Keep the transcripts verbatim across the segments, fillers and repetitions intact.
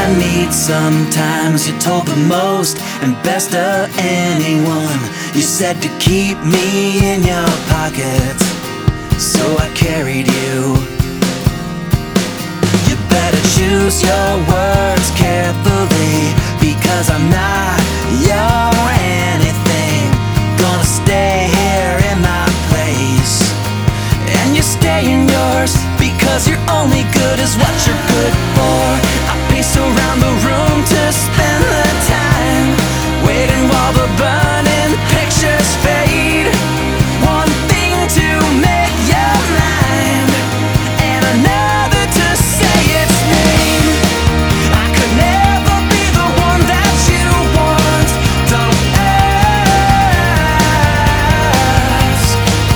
need sometimes. You told the most and best of anyone. You said to keep me in your pockets, so I carried you. You better choose your words carefully, because I'm not your anything. Gonna stay here in my place, and you stay in yours, because you're only good as what you're good for. I pace around the room to spend the time, waiting while the burning pictures fade. One thing to make your mind, and another to say its name. I could never be the one that you want. Don't ask.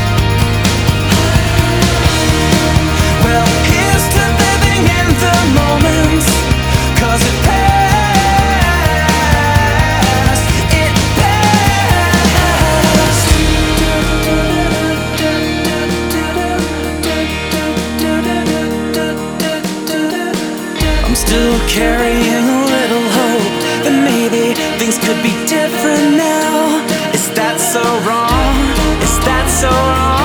Well, here's to living in the moment, 'cause it passed, it passed. I'm still carrying a little hope that maybe things could be different now. Is that so wrong? Is that so wrong?